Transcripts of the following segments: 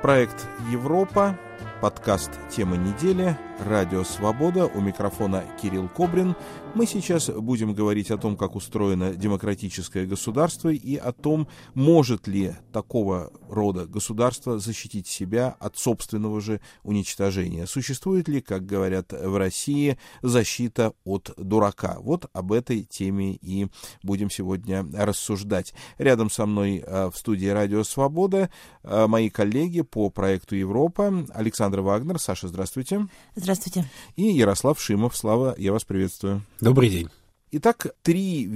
Проект «Европа», подкаст «Тема недели», радио «Свобода», у микрофона Кирилл Кобрин. Мы сейчас будем говорить о том, как устроено демократическое государство и о том, может ли такого рода государство защитить себя от собственного же уничтожения. Существует ли, как говорят в России, защита от дурака? Вот об этой теме и будем сегодня рассуждать. Рядом со мной в студии радио «Свобода» мои коллеги по проекту «Европа» Александр Вагнер. Саша, здравствуйте. Здравствуйте. И Ярослав Шимов. Слава, я вас приветствую. Добрый день. Итак, три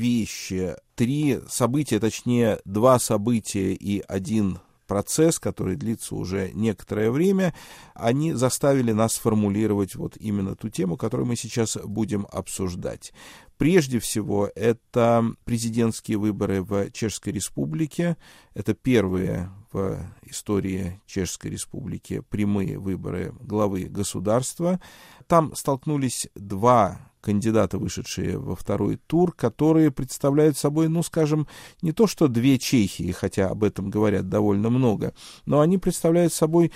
события, точнее, два события и один процесс, который длится уже некоторое время, они заставили нас сформулировать вот именно ту тему, которую мы сейчас будем обсуждать. Прежде всего, это президентские выборы в Чешской Республике. Это первые в истории Чешской Республики прямые выборы главы государства. Там столкнулись два кандидата, вышедшие во второй тур, которые представляют собой, не то что две Чехии, хотя об этом говорят довольно много, но они представляют собой,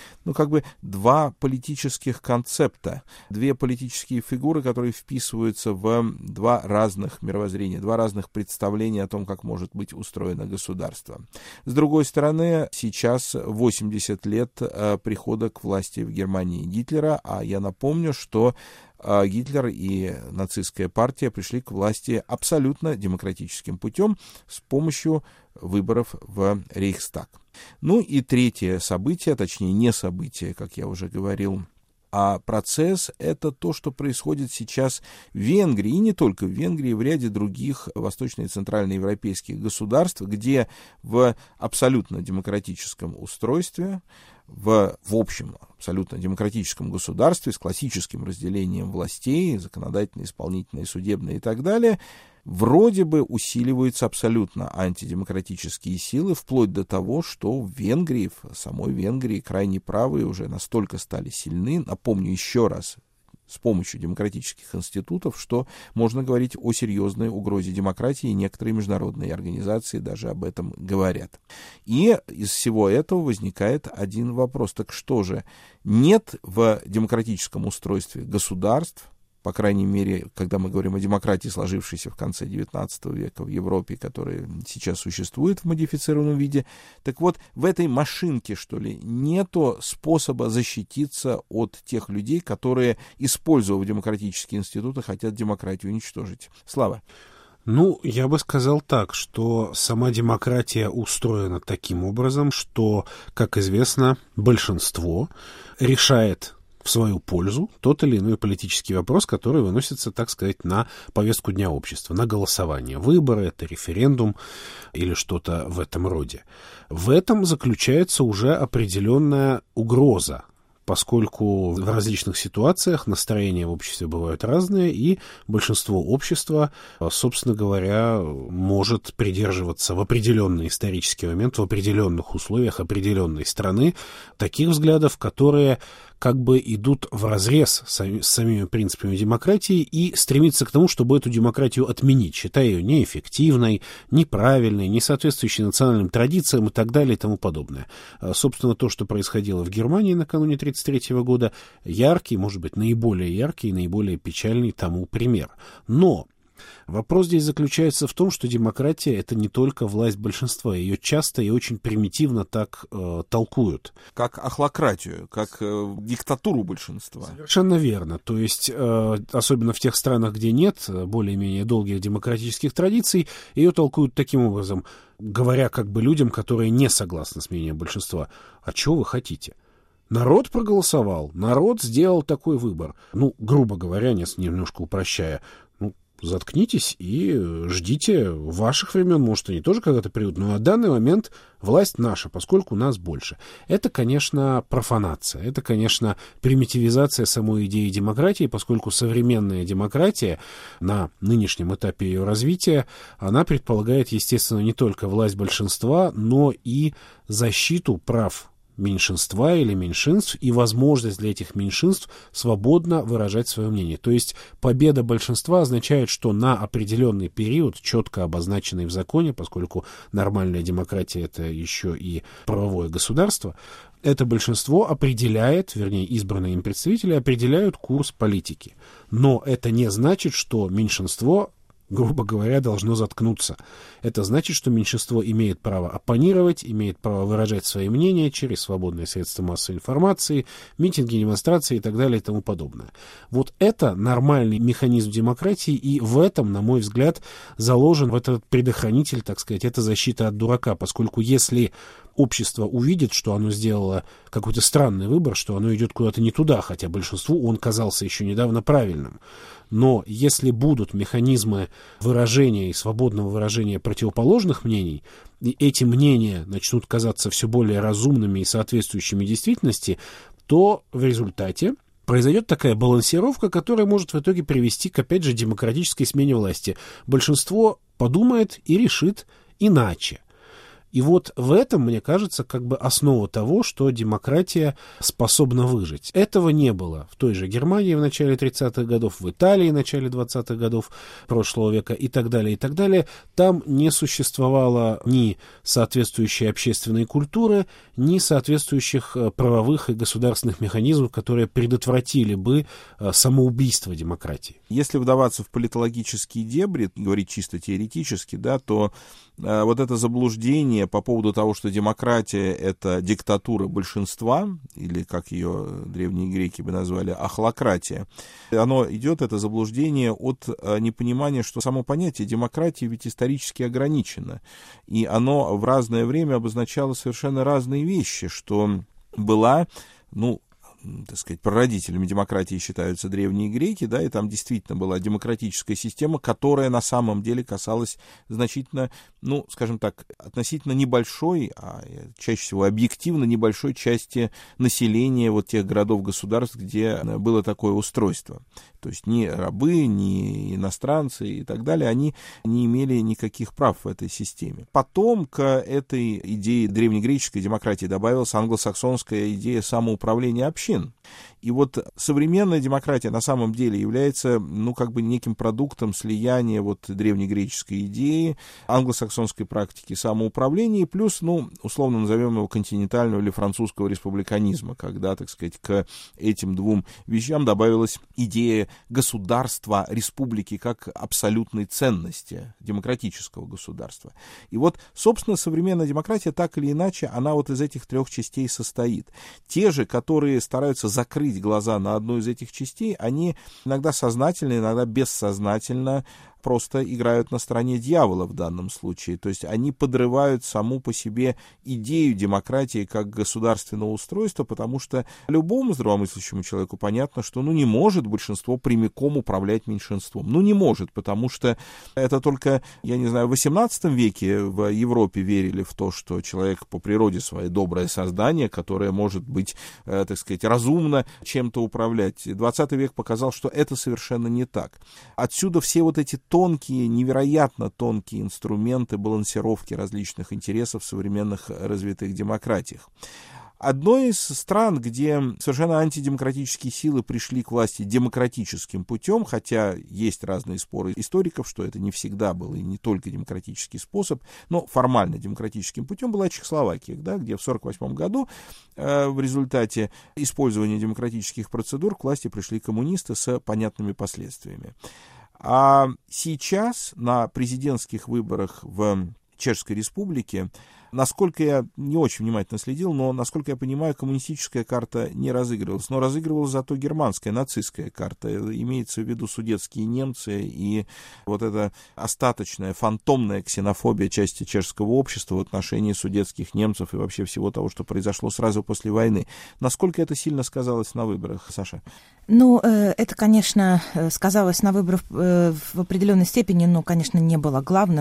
два политических концепта, две политические фигуры, которые вписываются в два разных мировоззрения, два разных представления о том, как может быть устроено государство. С другой стороны, сейчас 80 лет прихода к власти в Германии Гитлера, а я напомню, что Гитлер и нацистская партия пришли к власти абсолютно демократическим путем с помощью выборов в Рейхстаг. Ну и третье событие, точнее не событие, как я уже говорил, а процесс — это то, что происходит сейчас в Венгрии, и не только в Венгрии, в ряде других восточно- и центральноевропейских государств, где в абсолютно демократическом устройстве, в общем абсолютно демократическом государстве с классическим разделением властей, законодательной, исполнительной, судебной и так далее, вроде бы усиливаются абсолютно антидемократические силы, вплоть до того, что в Венгрии, в самой Венгрии, крайне правые уже настолько стали сильны, напомню еще раз, с помощью демократических институтов, что можно говорить о серьезной угрозе демократии, и некоторые международные организации даже об этом говорят. И из всего этого возникает один вопрос. Так что же, нет в демократическом устройстве государств, по крайней мере, когда мы говорим о демократии, сложившейся в конце XIX века в Европе, которая сейчас существует в модифицированном виде, так вот, в этой машинке, что ли, нету способа защититься от тех людей, которые, используя демократические институты, хотят демократию уничтожить. Слава. Я бы сказал так, что сама демократия устроена таким образом, что, как известно, большинство решает в свою пользу тот или иной политический вопрос, который выносится, так сказать, на повестку дня общества, на голосование. Выборы, это референдум или что-то в этом роде. В этом заключается уже определенная угроза, поскольку в различных ситуациях настроения в обществе бывают разные, и большинство общества, собственно говоря, может придерживаться в определенный исторический момент, в определенных условиях определенной страны таких взглядов, которые как бы идут вразрез с самими принципами демократии и стремится к тому, чтобы эту демократию отменить, считая ее неэффективной, неправильной, не соответствующей национальным традициям и так далее и тому подобное. Собственно, то, что происходило в Германии накануне 1933 года, яркий, может быть, наиболее яркий и наиболее печальный тому пример. Но вопрос здесь заключается в том, что демократия — это не только власть большинства. Ее часто и очень примитивно так толкуют. Как охлократию, как диктатуру большинства. Совершенно верно. То есть, особенно в тех странах, где нет более-менее долгих демократических традиций, ее толкуют таким образом, говоря как бы людям, которые не согласны с мнением большинства. А чего вы хотите? Народ проголосовал, народ сделал такой выбор. Грубо говоря, немножко упрощая, заткнитесь и ждите ваших времен. Может, они тоже когда-то придут, но на данный момент власть наша, поскольку нас больше. Это, конечно, профанация. Это, конечно, примитивизация самой идеи демократии, поскольку современная демократия на нынешнем этапе ее развития, она предполагает, естественно, не только власть большинства, но и защиту прав меньшинства или меньшинств и возможность для этих меньшинств свободно выражать свое мнение. То есть победа большинства означает, что на определенный период, четко обозначенный в законе, поскольку нормальная демократия — это еще и правовое государство, это большинство определяет, вернее, избранные им представители определяют курс политики. Но это не значит, что меньшинство, грубо говоря, должно заткнуться. Это значит, что меньшинство имеет право оппонировать, имеет право выражать свои мнения через свободные средства массовой информации, митинги, демонстрации и так далее и тому подобное. Вот это нормальный механизм демократии, и в этом, на мой взгляд, заложен в этот предохранитель, так сказать, это защита от дурака, поскольку если общество увидит, что оно сделало какой-то странный выбор, что оно идет куда-то не туда, хотя большинству он казался еще недавно правильным. Но если будут механизмы выражения и свободного выражения противоположных мнений, и эти мнения начнут казаться все более разумными и соответствующими действительности, то в результате произойдет такая балансировка, которая может в итоге привести к, опять же, демократической смене власти. Большинство подумает и решит иначе. И вот в этом, мне кажется, как бы основа того, что демократия способна выжить. Этого не было в той же Германии в начале 30-х годов, в Италии в начале 20-х годов прошлого века и так далее, и так далее. Там не существовало ни соответствующей общественной культуры, ни соответствующих правовых и государственных механизмов, которые предотвратили бы самоубийство демократии. Если вдаваться в политологические дебри, говорить чисто теоретически, да, то вот это заблуждение по поводу того, что демократия — это диктатура большинства, или, как ее древние греки бы назвали, ахлократия, оно идет, это заблуждение, от непонимания, что само понятие демократии ведь исторически ограничено, и оно в разное время обозначало совершенно разные вещи, что была, так сказать, прародителями демократии считаются древние греки, да, и там действительно была демократическая система, которая на самом деле касалась значительно, скажем так, относительно небольшой, а чаще всего объективно небольшой части населения вот тех городов-государств, где было такое устройство. То есть ни рабы, ни иностранцы и так далее, они не имели никаких прав в этой системе. Потом к этой идее древнегреческой демократии добавилась англосаксонская идея самоуправления общин. И вот современная демократия на самом деле является, неким продуктом слияния вот древнегреческой идеи, англосаксонской практики самоуправления, плюс, условно назовем его континентального или французского республиканизма, когда, так сказать, к этим двум вещам добавилась идея государства, республики как абсолютной ценности демократического государства. И вот, собственно, современная демократия, так или иначе, она вот из этих трех частей состоит. Те же, которые стараются закрыть глаза на одну из этих частей, они иногда сознательно, иногда бессознательно просто играют на стороне дьявола в данном случае. То есть они подрывают саму по себе идею демократии как государственного устройства, потому что любому здравомыслящему человеку понятно, что не может большинство прямиком управлять меньшинством. Не может, потому что это только, в XVIII веке в Европе верили в то, что человек по природе своей доброе создание, которое может быть, так сказать, разумно чем-то управлять. XX век показал, что это совершенно не так. Отсюда все вот эти тонкие, невероятно тонкие инструменты балансировки различных интересов в современных развитых демократиях. Одной из стран, где совершенно антидемократические силы пришли к власти демократическим путем, хотя есть разные споры историков, что это не всегда был и не только демократический способ, но формально демократическим путем, была Чехословакия, да, где в 1948 году в результате использования демократических процедур к власти пришли коммунисты с понятными последствиями. А сейчас на президентских выборах в Чешской Республике, насколько я не очень внимательно следил, но, насколько я понимаю, коммунистическая карта не разыгрывалась, но разыгрывалась зато германская, нацистская карта. Имеется в виду судетские немцы и вот эта остаточная, фантомная ксенофобия части чешского общества в отношении судетских немцев и вообще всего того, что произошло сразу после войны. Насколько это сильно сказалось на выборах, Саша? Это, конечно, сказалось на выборах в определенной степени, но, конечно, не было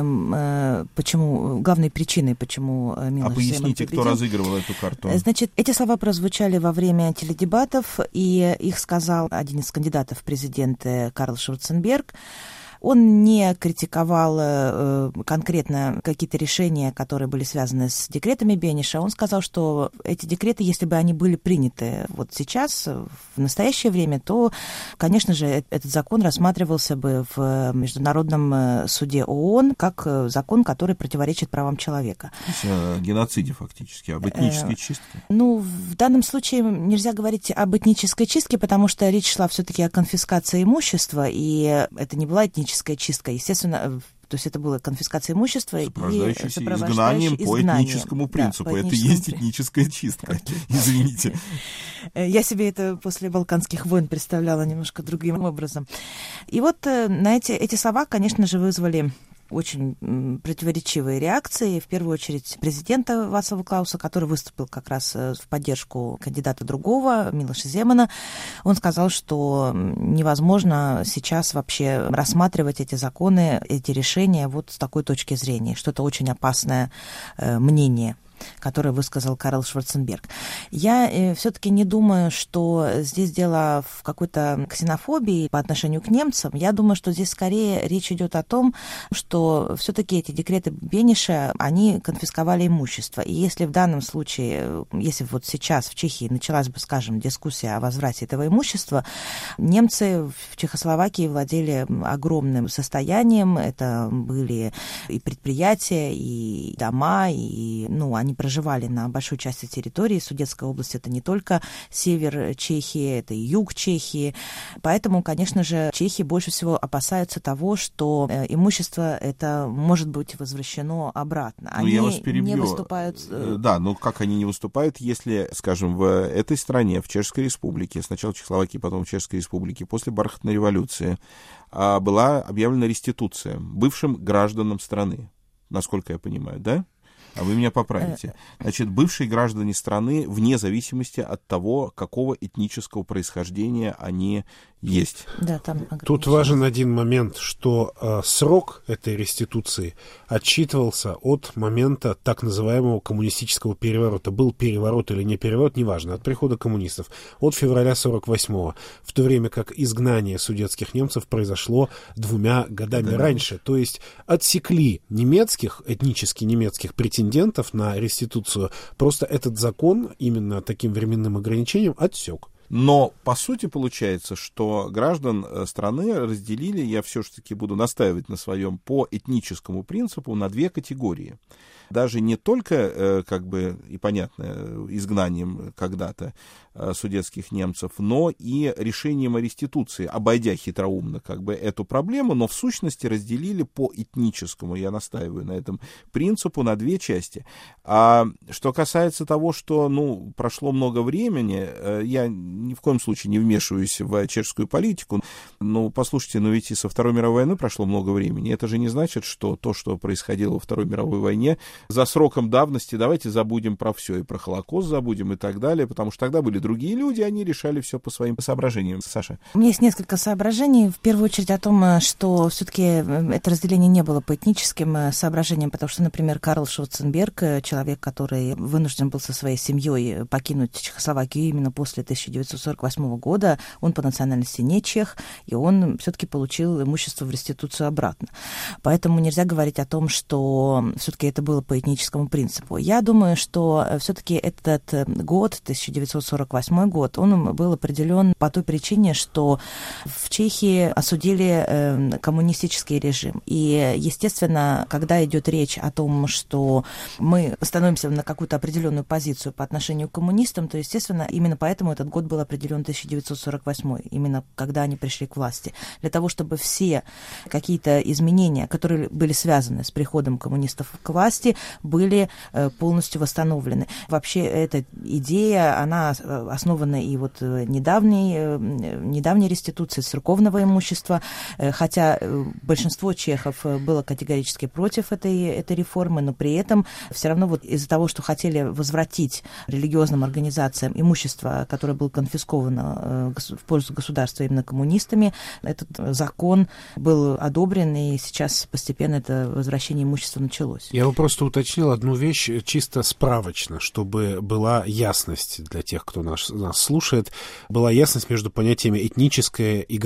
главной причиной, почему Милош Земан поясните, кто разыгрывал эту карту? Значит, эти слова прозвучали во время теледебатов, и их сказал один из кандидатов в президенты Карл Шварценберг. Он не критиковал конкретно какие-то решения, которые были связаны с декретами Бениша. Он сказал, что эти декреты, если бы они были приняты вот сейчас, в настоящее время, то, конечно же, этот закон рассматривался бы в Международном суде ООН как закон, который противоречит правам человека. То есть о геноциде фактически, об этнической чистке? Ну, в данном случае нельзя говорить об этнической чистке, потому что речь шла все-таки о конфискации имущества, и это не была этническая чистка. Естественно, то есть это была конфискация имущества и изгнанием по этническому принципу. Да, это и есть этническая чистка. Извините. Я себе это после Балканских войн представляла немножко другим образом. И вот на эти слова, конечно же, вызвали очень противоречивые реакции. В первую очередь президента Вацлава Клауса, который выступил как раз в поддержку кандидата другого, Милоша Земана. Он сказал, что невозможно сейчас вообще рассматривать эти законы, эти решения вот с такой точки зрения, что это очень опасное мнение, который высказал Карл Шварценберг. Я все-таки не думаю, что здесь дело в какой-то ксенофобии по отношению к немцам. Я думаю, что здесь скорее речь идет о том, что все-таки эти декреты Бениша, они конфисковали имущество. И если в данном случае, если вот сейчас в Чехии началась бы, скажем, дискуссия о возврате этого имущества, немцы в Чехословакии владели огромным состоянием. Это были и предприятия, и дома, и, они проживали на большой части территории. Судетская область — это не только север Чехии, это и юг Чехии. Поэтому, конечно же, чехи больше всего опасаются того, что имущество это может быть возвращено обратно. Они я вас перебью. Не выступают... Да, но как они не выступают, если, скажем, в этой стране, в Чешской Республике, сначала в Чехословакии, потом в Чешской Республике, после Бархатной революции, была объявлена реституция бывшим гражданам страны, насколько я понимаю, да? А вы меня поправите. Значит, бывшие граждане страны, вне зависимости от того, какого этнического происхождения они есть. Да, там тут важен один момент, что срок этой реституции отсчитывался от момента так называемого коммунистического переворота. Был переворот или не переворот, неважно, от прихода коммунистов, от февраля 48-го, в то время как изгнание судетских немцев произошло 2 годами раньше. То есть отсекли этнически немецких претендентов на реституцию, просто этот закон именно таким временным ограничением отсек. Но, по сути, получается, что граждан страны разделили, я все-таки буду настаивать на своем, по этническому принципу на 2 категории. Даже не только, и понятно, изгнанием когда-то судетских немцев, но и решением о реституции, обойдя хитроумно эту проблему, но в сущности разделили по этническому, я настаиваю на этом принципу, на 2 части. А что касается того, что, прошло много времени, я ни в коем случае не вмешиваюсь в чешскую политику, послушайте, ведь и со Второй мировой войны прошло много времени, это же не значит, что то, что происходило во Второй мировой войне, за сроком давности давайте забудем про все, и про Холокост забудем и так далее, потому что тогда были другие люди, они решали все по своим соображениям. Саша? У меня есть несколько соображений. В первую очередь о том, что все-таки это разделение не было по этническим соображениям, потому что, например, Карл Шварценберг, человек, который вынужден был со своей семьей покинуть Чехословакию именно после 1948 года, он по национальности не чех, и он все-таки получил имущество в реституцию обратно. Поэтому нельзя говорить о том, что все-таки это было по этническому принципу. Я думаю, что все-таки этот год, 1948 год, он был определен по той причине, что в Чехии осудили коммунистический режим. И, естественно, когда идет речь о том, что мы становимся на какую-то определенную позицию по отношению к коммунистам, то, естественно, именно поэтому этот год был определен 1948, именно когда они пришли к власти. Для того, чтобы все какие-то изменения, которые были связаны с приходом коммунистов к власти, были полностью восстановлены. Вообще эта идея, она основана и недавней реституцией церковного имущества, хотя большинство чехов было категорически против этой реформы, но при этом все равно из-за того, что хотели возвратить религиозным организациям имущество, которое было конфисковано в пользу государства именно коммунистами. Этот закон был одобрен, и сейчас постепенно это возвращение имущества началось. Я бы просто уточнил одну вещь чисто справочно, чтобы была ясность для тех, кто нас слушает, была ясность между понятиями этнического и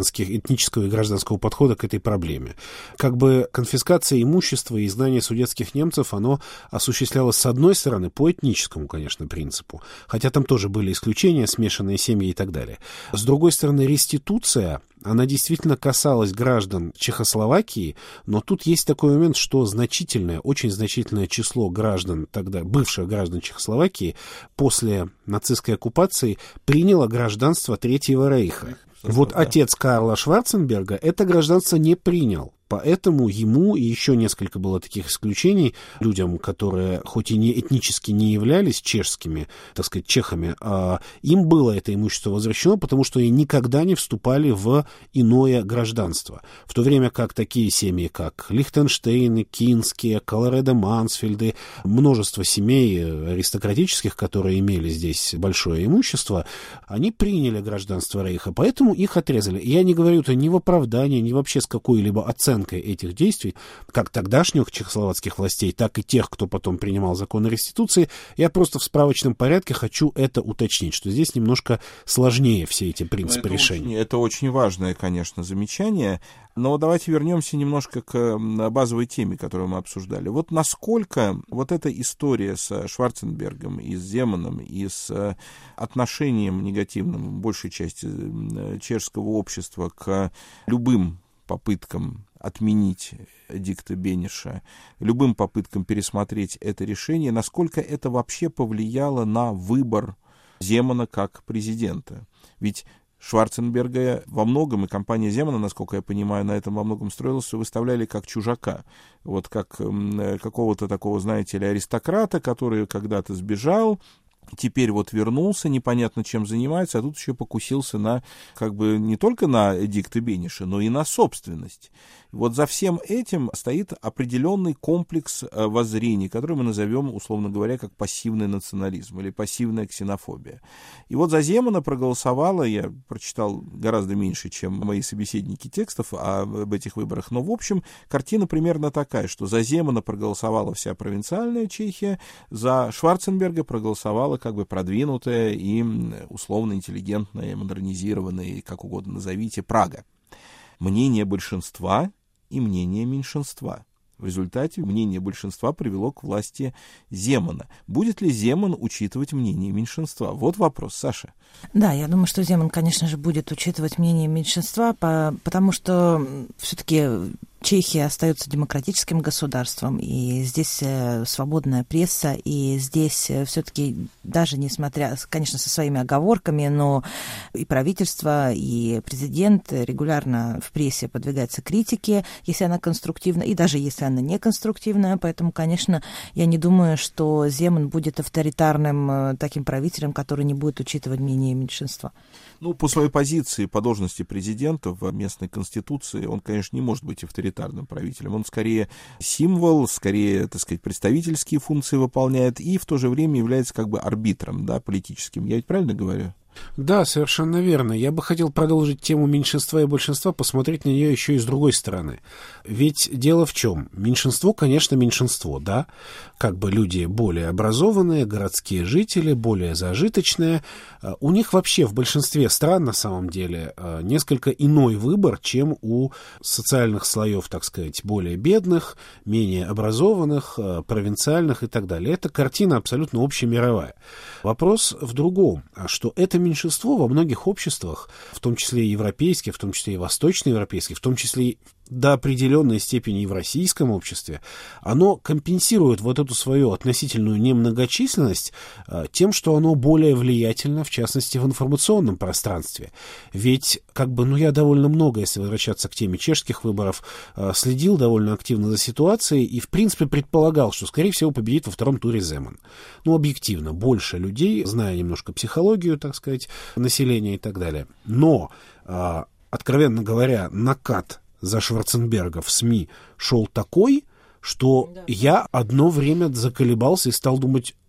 гражданского подхода к этой проблеме. Как бы конфискация имущества и изгнание судетских немцев, оно осуществлялось, с одной стороны, по этническому, конечно, принципу, хотя там тоже были исключения, смешанные семьи и так далее. С другой стороны, реституция, она действительно касалась граждан Чехословакии, но тут есть такой момент, что очень значительное число граждан, тогда бывших граждан Чехословакии, после нацистской оккупации приняло гражданство Третьего Рейха. Вот отец Карла Шварценберга это гражданство не принял. Поэтому ему, и еще несколько было таких исключений, людям, которые хоть и не этнически не являлись чешскими, так сказать, чехами, им было это имущество возвращено, потому что они никогда не вступали в иное гражданство. В то время как такие семьи, как Лихтенштейны, Кинские, Колоредо-Мансфельды, множество семей аристократических, которые имели здесь большое имущество, они приняли гражданство Рейха, поэтому их отрезали. И я не говорю это ни в оправдании, ни вообще с какой-либо оценкой этих действий, как тогдашних чехословацких властей, так и тех, кто потом принимал закон о реституции. Я просто в справочном порядке хочу это уточнить, что здесь немножко сложнее все эти принципы решения. Это очень важное, конечно, замечание. Но давайте вернемся немножко к базовой теме, которую мы обсуждали. Вот насколько вот эта история с Шварценбергом и с Земаном, и с отношением негативным большей части чешского общества к любым попыткам отменить эдикта Бениша, любым попыткам пересмотреть это решение, насколько это вообще повлияло на выбор Земана как президента. Ведь Шварценберга во многом, и компания Земана, насколько я понимаю, на этом во многом строилась, выставляли как чужака. Вот как какого-то такого, знаете ли, аристократа, который когда-то сбежал, теперь вот вернулся, непонятно чем занимается, а тут еще покусился на, как бы, не только на эдикта Бениша, но и на собственность. Вот за всем этим стоит определенный комплекс воззрений, который мы назовем, условно говоря, как пассивный национализм или пассивная ксенофобия. И вот за Земана проголосовало, я прочитал гораздо меньше, чем мои собеседники текстов об этих выборах, но в общем картина примерно такая, что за Земана проголосовала вся провинциальная Чехия, за Шварценберга проголосовала как бы продвинутая и условно интеллигентная, модернизированная, как угодно назовите, Прага. Мнение большинства и мнение меньшинства. В результате мнение большинства привело к власти Земана. Будет ли Земан учитывать мнение меньшинства? Вот вопрос, Саша. Да, я думаю, что Земан, конечно же, будет учитывать мнение меньшинства, потому что все-таки Чехия остается демократическим государством, и здесь свободная пресса, и здесь все-таки, даже несмотря, конечно, со своими оговорками, но и правительство, и президент регулярно в прессе подвигается критике, если она конструктивна, и даже если она не конструктивная, поэтому, конечно, я не думаю, что Земан будет авторитарным таким правителем, который не будет учитывать мнение меньшинства. Ну, по своей позиции, по должности президента в местной конституции, он, конечно, не может быть авторитарным правителем. Он скорее символ, скорее, так сказать, представительские функции выполняет и в то же время является как бы арбитром, да, политическим. Я ведь правильно говорю? Да, совершенно верно. Я бы хотел продолжить тему меньшинства и большинства, посмотреть на нее еще и с другой стороны. Ведь дело в чем? Меньшинство, конечно, меньшинство, да? Как бы люди более образованные, городские жители, более зажиточные. У них вообще в большинстве стран, на самом деле, несколько иной выбор, чем у социальных слоев, так сказать, более бедных, менее образованных, провинциальных и так далее. Это картина абсолютно общемировая. Вопрос в другом, что это меньшинство во многих обществах, в том числе и европейских, в том числе и восточноевропейских, в том числе и до определенной степени и в российском обществе, оно компенсирует вот эту свою относительную немногочисленность тем, что оно более влиятельно, в частности, в информационном пространстве. Ведь, как бы, я довольно много, если возвращаться к теме чешских выборов, следил довольно активно за ситуацией и, в принципе, предполагал, что, скорее всего, победит во втором туре Земан. Объективно, больше людей, зная немножко психологию, так сказать, населения и так далее. Но, откровенно говоря, накат за Шварценберга в СМИ шел такой, что я одно время заколебался и стал думать,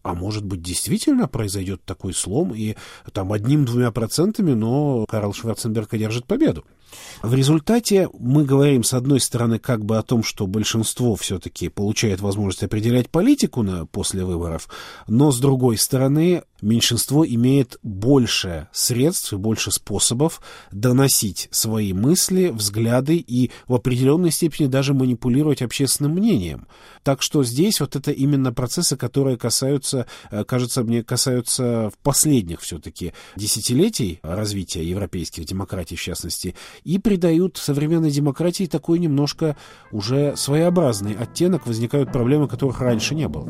а может быть, действительно произойдет такой слом, и там 1-2%, но Карл Шварценберг одержит победу. В результате мы говорим, с одной стороны, как бы о том, что большинство все-таки получает возможность определять политику после выборов, но с другой стороны, меньшинство имеет больше средств и больше способов доносить свои мысли, взгляды и в определенной степени даже манипулировать общественным мнением. Так что здесь вот это именно процессы, которые касаются, кажется мне, касаются в последних все-таки десятилетий развития европейских демократий, в частности, и придают современной демократии такой немножко уже своеобразный оттенок, возникают проблемы, которых раньше не было.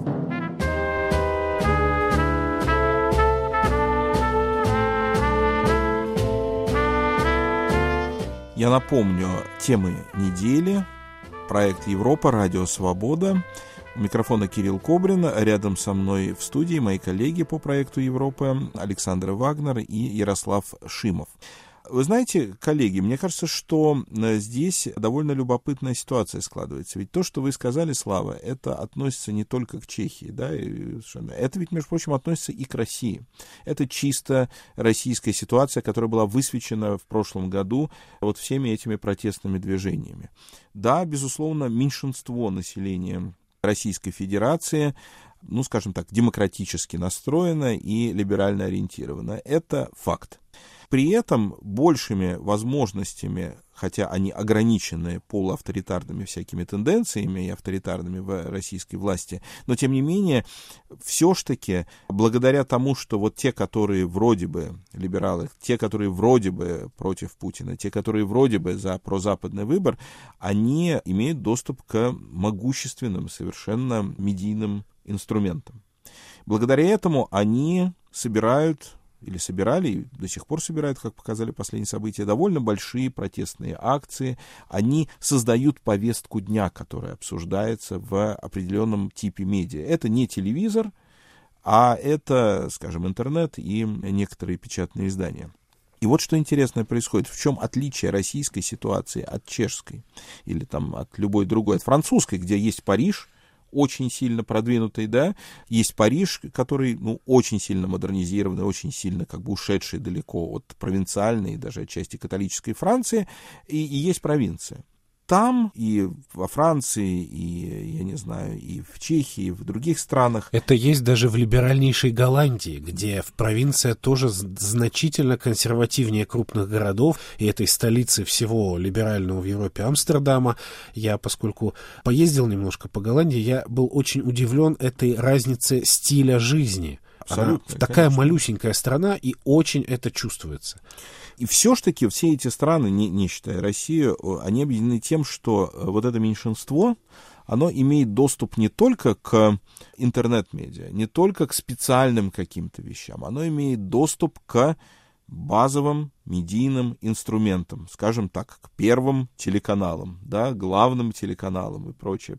Я напомню, темы недели. Проект «Европа», радио «Свобода». У микрофона Кирилл Кобрин. Рядом со мной в студии мои коллеги по проекту «Европа» Александр Вагнер и Ярослав Шимов. Вы знаете, коллеги, мне кажется, что здесь довольно любопытная ситуация складывается. Ведь то, что вы сказали, Слава, это относится не только к Чехии, да, это ведь, между прочим, относится и к России. Это чисто российская ситуация, которая была высвечена в прошлом году вот всеми этими протестными движениями. Да, безусловно, меньшинство населения Российской Федерации, ну, скажем так, демократически настроено и либерально ориентировано. Это факт. При этом большими возможностями, хотя они ограничены полуавторитарными всякими тенденциями и авторитарными в российской власти, но тем не менее, все-таки благодаря тому, что вот те, которые вроде бы либералы, те, которые вроде бы против Путина, те, которые вроде бы за прозападный выбор, они имеют доступ к могущественным совершенно медийным инструментам. Благодаря этому они собирают или собирали, и до сих пор собирают, как показали последние события, довольно большие протестные акции. Они создают повестку дня, которая обсуждается в определенном типе медиа. Это не телевизор, а это, скажем, интернет и некоторые печатные издания. И вот что интересное происходит. В чем отличие российской ситуации от чешской или там, от любой другой, от французской, где есть Париж, очень сильно продвинутый, да, есть Париж, который, ну, очень сильно модернизированный, очень сильно как бы ушедший далеко от провинциальной, даже отчасти католической Франции, и есть провинция. Там и во Франции, и, я не знаю, и в Чехии, и в других странах. Это есть даже в либеральнейшей Голландии, где провинция тоже значительно консервативнее крупных городов, и этой столицы всего либерального в Европе Амстердама. Я, поскольку поездил немножко по Голландии, я был очень удивлен этой разнице стиля жизни. Абсолютно, такая малюсенькая страна, и очень это чувствуется. И все-таки все эти страны, не считая Россию, они объединены тем, что вот это меньшинство, оно имеет доступ не только к интернет-медиа, не только к специальным каким-то вещам, оно имеет доступ к базовым медийным инструментам, скажем так, к первым телеканалам, да, главным телеканалам и прочее.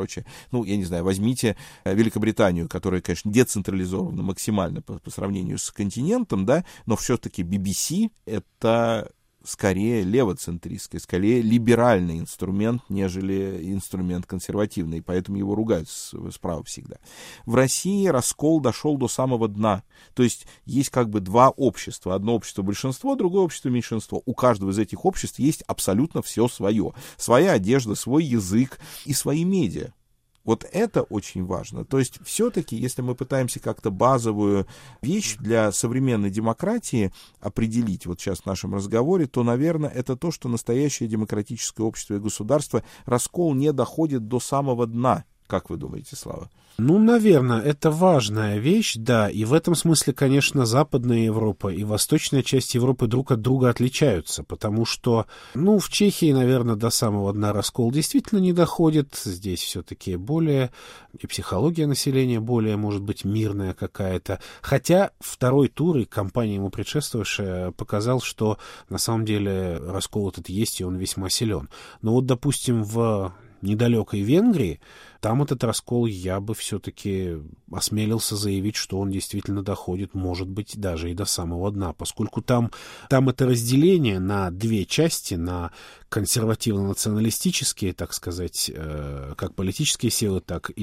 Ну, я не знаю, возьмите Великобританию, которая, конечно, децентрализована максимально по сравнению с континентом, да, но все-таки BBC — это скорее левоцентристский, скорее либеральный инструмент, нежели инструмент консервативный, и поэтому его ругают справа всегда. В России раскол дошел до самого дна. То есть есть как бы два общества. Одно общество большинство, другое общество меньшинство. У каждого из этих обществ есть абсолютно все свое. Своя одежда, свой язык и свои медиа. Вот это очень важно. То есть все-таки, если мы пытаемся как-то базовую вещь для современной демократии определить вот сейчас в нашем разговоре, то, наверное, это то, что настоящее демократическое общество и государство, раскол не доходит до самого дна. Как вы думаете, Слава? Ну, наверное, это важная вещь, да, и в этом смысле, конечно, Западная Европа и восточная часть Европы друг от друга отличаются, потому что, ну, в Чехии, наверное, до самого дна раскол действительно не доходит, здесь все-таки более, и психология населения более, может быть, мирная какая-то, хотя второй тур и кампания ему предшествовавшая показал, что на самом деле раскол этот есть, и он весьма силен. Но вот, допустим, в недалекой Венгрии, там этот раскол я бы все-таки осмелился заявить, что он действительно доходит, может быть, даже и до самого дна, поскольку там это разделение на две части, на консервативно-националистические, так сказать, как политические силы, так и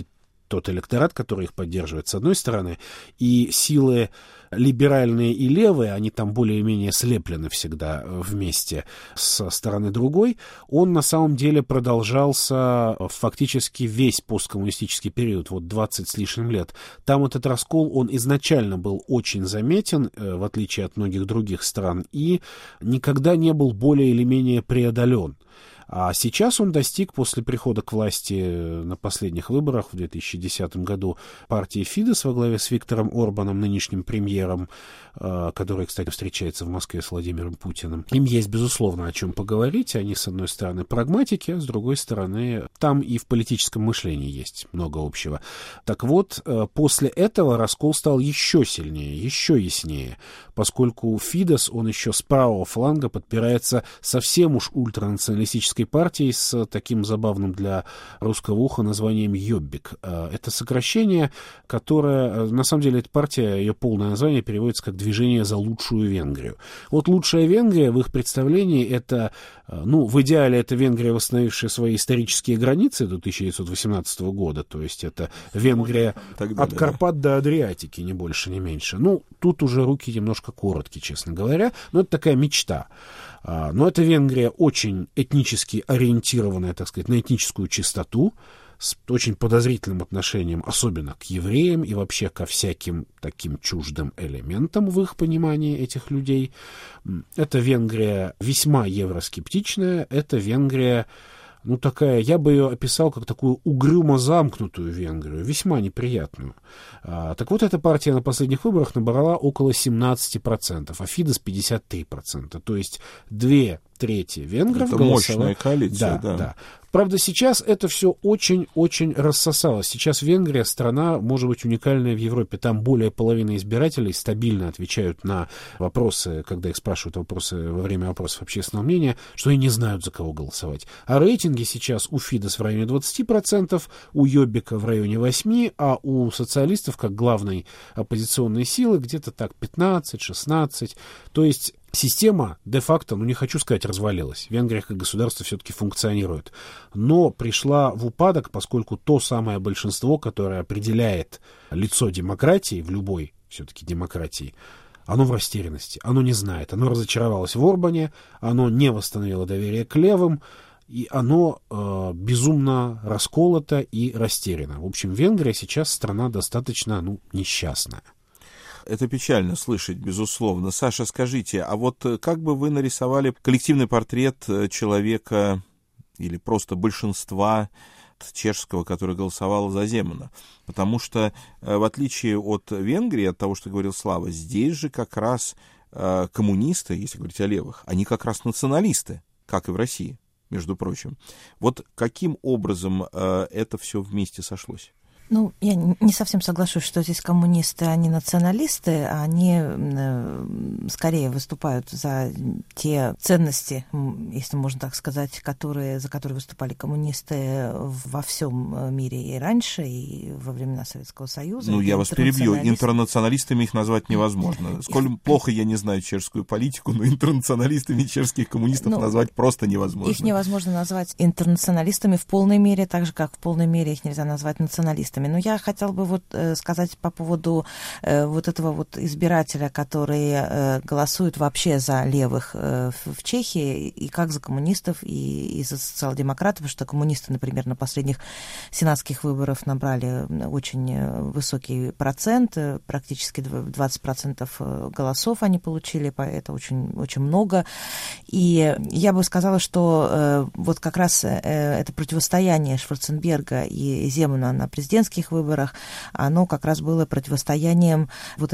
тот электорат, который их поддерживает, с одной стороны, и силы либеральные и левые, они там более-менее слеплены всегда вместе со стороны другой, он на самом деле продолжался фактически весь посткоммунистический период, вот 20 с лишним лет. Там этот раскол, он изначально был очень заметен, в отличие от многих других стран, и никогда не был более или менее преодолен. А сейчас он достиг, после прихода к власти на последних выборах в 2010 году, партии Фидес во главе с Виктором Орбаном, нынешним премьером, который, кстати, встречается в Москве с Владимиром Путиным. Им есть, безусловно, о чем поговорить. Они, с одной стороны, прагматики, а с другой стороны, там и в политическом мышлении есть много общего. Так вот, после этого раскол стал еще сильнее, еще яснее, поскольку Фидес, он еще с правого фланга подпирается совсем уж ультранационалистической партией с таким забавным для русского уха названием «Йоббик». Это сокращение, которое, на самом деле, эта партия, ее полное название переводится как «Движение за лучшую Венгрию». Вот лучшая Венгрия в их представлении это, в идеале это Венгрия, восстановившая свои исторические границы до 1918 года, то есть это Венгрия от Карпат до Адриатики, ни больше, ни меньше. Тут уже руки немножко короткие, честно говоря, но это такая мечта. Но эта Венгрия очень этнически ориентированная, так сказать, на этническую чистоту, с очень подозрительным отношением, особенно к евреям и вообще ко всяким таким чуждым элементам в их понимании этих людей. Это Венгрия весьма евроскептичная, это Венгрия, такая, я бы ее описал как такую угрюмо-замкнутую Венгрию, весьма неприятную. Так вот, эта партия на последних выборах набрала около 17%, а Фидес 53%, то есть 2/3 венгров это голосовали. Мощная коалиция, да. Правда, сейчас это все очень-очень рассосалось. Сейчас Венгрия страна, может быть, уникальная в Европе. Там более половины избирателей стабильно отвечают на вопросы, когда их спрашивают вопросы во время вопросов общественного мнения, что они не знают, за кого голосовать. А рейтинги сейчас у Фидес в районе 20%, у Йоббика в районе 8%, а у социалистов, как главной оппозиционной силы, где-то так 15-16%. То есть система де-факто, не хочу сказать, развалилась. Венгрия как государство все-таки функционирует. Но пришла в упадок, поскольку то самое большинство, которое определяет лицо демократии, в любой все-таки демократии, оно в растерянности, оно не знает, оно разочаровалось в Орбане, оно не восстановило доверие к левым, и оно безумно расколото и растеряно. В общем, Венгрия сейчас страна достаточно, несчастная. Это печально слышать, безусловно. Саша, скажите, а вот как бы вы нарисовали коллективный портрет человека или просто большинства чешского, который голосовал за Земана? Потому что, в отличие от Венгрии, от того, что говорил Слава, здесь же как раз коммунисты, если говорить о левых, они как раз националисты, как и в России, между прочим. Вот каким образом это все вместе сошлось? Я не совсем соглашусь, что здесь коммунисты, они националисты, они скорее выступают за те ценности, если можно так сказать, за которые выступали коммунисты во всем мире и раньше, и во времена Советского Союза. Я вас перебью, интернационалистами их назвать невозможно. Сколь плохо я не знаю чешскую политику, но интернационалистами чешских коммунистов назвать просто невозможно. Их невозможно назвать интернационалистами в полной мере, так же, как в полной мере их нельзя назвать националистами. Но я хотела бы сказать по поводу этого избирателя, который голосует вообще за левых в Чехии, и как за коммунистов, и за социал-демократов, потому что коммунисты, например, на последних сенатских выборах набрали очень высокий процент, практически 20% голосов они получили, это очень, очень много. И я бы сказала, что как раз это противостояние Шварценберга и Земана на президентских выборах, оно как раз было противостоянием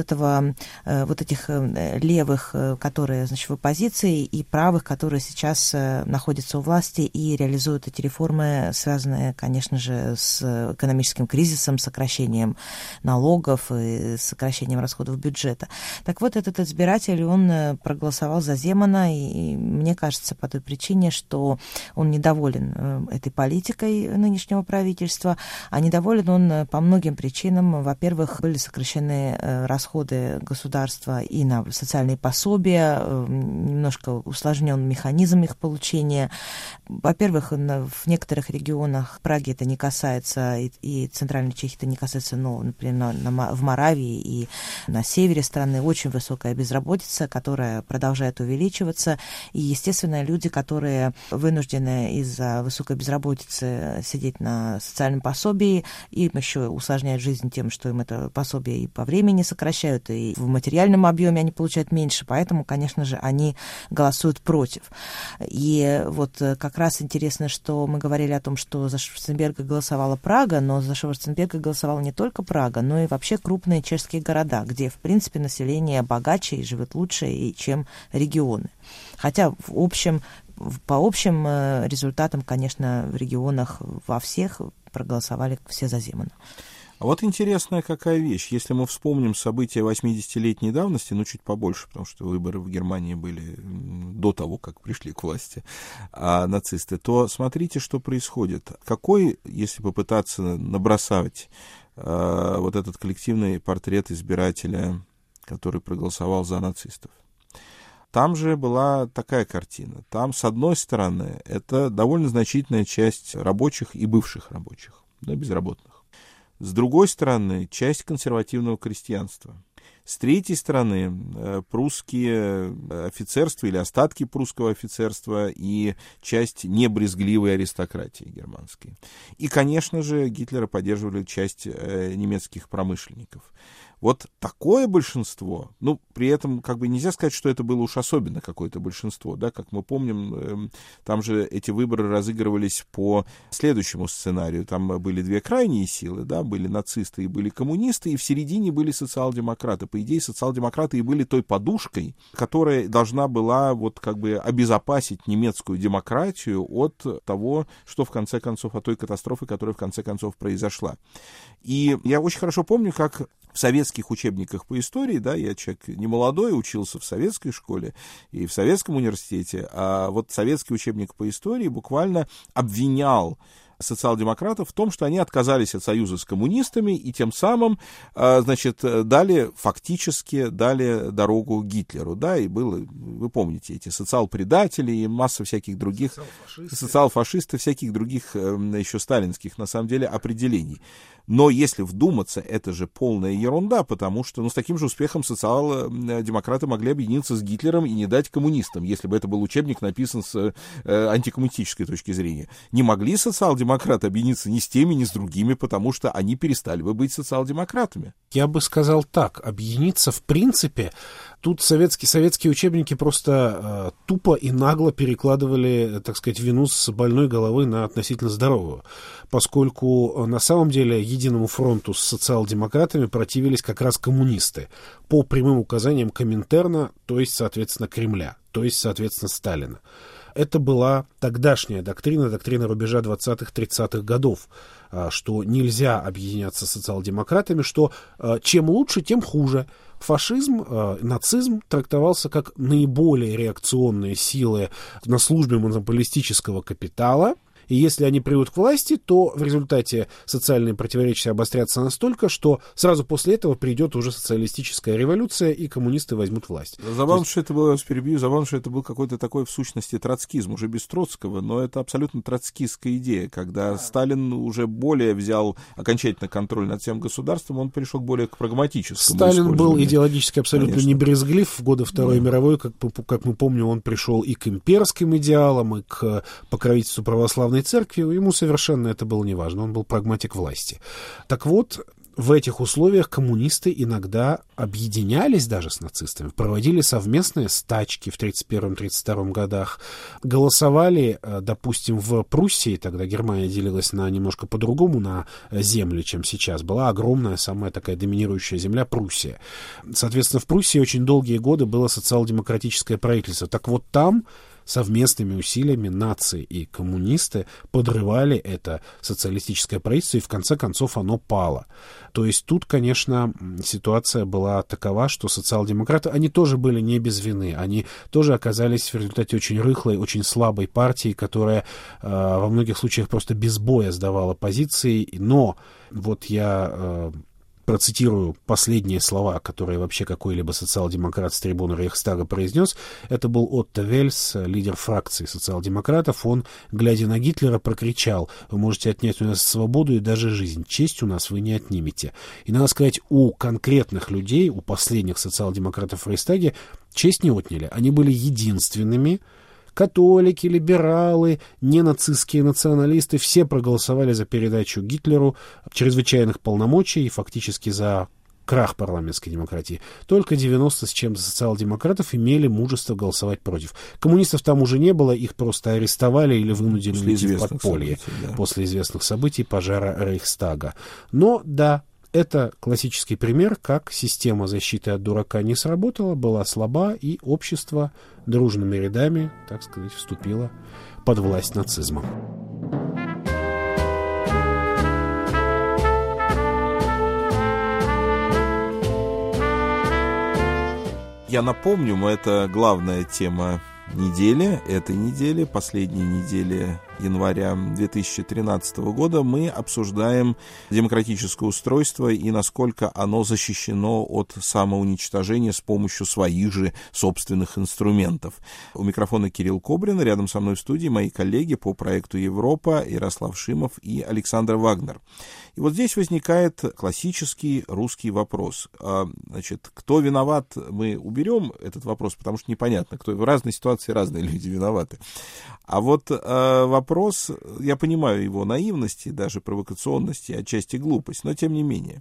этих левых, которые, в оппозиции, и правых, которые сейчас находятся у власти и реализуют эти реформы, связанные, конечно же, с экономическим кризисом, сокращением налогов и сокращением расходов бюджета. Так вот, этот избиратель, он проголосовал за Земана, и мне кажется, по той причине, что он недоволен этой политикой нынешнего правительства, а недоволен он он по многим причинам. Во-первых, были сокращены расходы государства и на социальные пособия, немножко усложнен механизм их получения. Во-первых, в некоторых регионах Праги это не касается, и Центральной Чехии это не касается, но, например, в Моравии и на севере страны очень высокая безработица, которая продолжает увеличиваться. И, естественно, люди, которые вынуждены из-за высокой безработицы сидеть на социальном пособии, им еще усложняют жизнь тем, что им это пособие и по времени сокращают, и в материальном объеме они получают меньше, поэтому, конечно же, они голосуют против. И вот как раз интересно, что мы говорили о том, что за Шварценберга голосовала Прага, но за Шварценберга голосовала не только Прага, но и вообще крупные чешские города, где, в принципе, население богаче и живет лучше, чем регионы. Хотя по общим результатам, конечно, в регионах во всех проголосовали все за Земана. А вот интересная какая вещь. Если мы вспомним события 80-летней давности, чуть побольше, потому что выборы в Германии были до того, как пришли к власти нацисты, то смотрите, что происходит. Какой, если попытаться набросать вот этот коллективный портрет избирателя, который проголосовал за нацистов? Там же была такая картина. Там, с одной стороны, это довольно значительная часть рабочих и бывших рабочих, безработных. С другой стороны, часть консервативного крестьянства. С третьей стороны, прусские офицерства или остатки прусского офицерства и часть небрезгливой аристократии германской. И, конечно же, Гитлера поддерживали часть немецких промышленников. Вот такое большинство, при этом нельзя сказать, что это было уж особенно какое-то большинство, да, как мы помним, там же эти выборы разыгрывались по следующему сценарию, там были две крайние силы, да, были нацисты и были коммунисты, и в середине были социал-демократы. По идее, социал-демократы и были той подушкой, которая должна была обезопасить немецкую демократию от того, что в конце концов, от той катастрофы, которая в конце концов произошла. И я очень хорошо помню, как в советских учебниках по истории, да, я человек не молодой, учился в советской школе и в советском университете, а вот советский учебник по истории буквально обвинял социал-демократов в том, что они отказались от союза с коммунистами и тем самым, фактически дали дорогу Гитлеру, да, и было, вы помните, эти социал-предатели и масса всяких других, социал-фашисты, всяких других еще сталинских, на самом деле, определений. Но если вдуматься, это же полная ерунда, потому что с таким же успехом социал-демократы могли объединиться с Гитлером и не дать коммунистам, если бы это был учебник, написан с антикоммунистической точки зрения. Не могли социал-демократы объединиться ни с теми, ни с другими, потому что они перестали бы быть социал-демократами. Я бы сказал так, объединиться в принципе, тут советские учебники просто тупо и нагло перекладывали, так сказать, вину с больной головы на относительно здоровую, поскольку на самом деле единому фронту с социал-демократами противились как раз коммунисты по прямым указаниям Коминтерна, то есть, соответственно, Кремля, то есть, соответственно, Сталина. Это была тогдашняя доктрина рубежа 20-30-х годов, что нельзя объединяться с социал-демократами, что чем лучше, тем хуже. Фашизм, нацизм трактовался как наиболее реакционные силы на службе монополистического капитала, и если они придут к власти, то в результате социальные противоречия обострятся настолько, что сразу после этого придет уже социалистическая революция, и коммунисты возьмут власть. Забавно, что это было, я вас перебью, забавно, что это был какой-то такой, в сущности, троцкизм, уже без Троцкого, но это абсолютно троцкистская идея, когда Сталин уже более взял окончательно контроль над всем государством, он перешел более к прагматическому Сталин был идеологически абсолютно Конечно. не брезглив. В годы Второй мировой, как мы помним, он пришел и к имперским идеалам, и к покровительству православной церкви, ему совершенно это было не важно, он был прагматик власти. Так вот, в этих условиях коммунисты иногда объединялись даже с нацистами, проводили совместные стачки в 1931-1932 годах, голосовали, допустим, в Пруссии, тогда Германия делилась немножко по-другому на земли, чем сейчас, была огромная, самая такая доминирующая земля Пруссия. Соответственно, в Пруссии очень долгие годы было социал-демократическое правительство. Так вот там совместными усилиями нации и коммунисты подрывали это социалистическое правительство, и в конце концов оно пало. То есть тут, конечно, ситуация была такова, что социал-демократы, они тоже были не без вины, они тоже оказались в результате очень рыхлой, очень слабой партии, которая во многих случаях просто без боя сдавала позиции, но вот я процитирую последние слова, которые вообще какой-либо социал-демократ с трибуны Рейхстага произнес. Это был Отто Вельс, лидер фракции социал-демократов. Он, глядя на Гитлера, прокричал: «Вы можете отнять у нас свободу и даже жизнь. Честь у нас вы не отнимете». И надо сказать, у конкретных людей, у последних социал-демократов в Рейхстаге честь не отняли. Они были единственными. Католики, либералы, ненацистские националисты, все проголосовали за передачу Гитлеру чрезвычайных полномочий и фактически за крах парламентской демократии. Только 90 с чем-то социал-демократов имели мужество голосовать против. Коммунистов там уже не было, их просто арестовали или вынудили уйти в подполье после известных событий пожара Рейхстага. Но да, это классический пример, как система защиты от дурака не сработала, была слаба, и общество дружными рядами, так сказать, вступило под власть нацизма. Я напомню, это главная тема недели, этой недели, последней недели января 2013 года, мы обсуждаем демократическое устройство и насколько оно защищено от самоуничтожения с помощью своих же собственных инструментов. У микрофона Кирилл Кобрин, рядом со мной в студии мои коллеги по проекту «Европа» Ярослав Шимов и Александр Вагнер. И вот здесь возникает классический русский вопрос. Значит, кто виноват, мы уберем этот вопрос, потому что непонятно, кто в разной ситуации разные люди виноваты. А вот вопрос, я понимаю его наивности, даже провокационности, отчасти глупость, но тем не менее.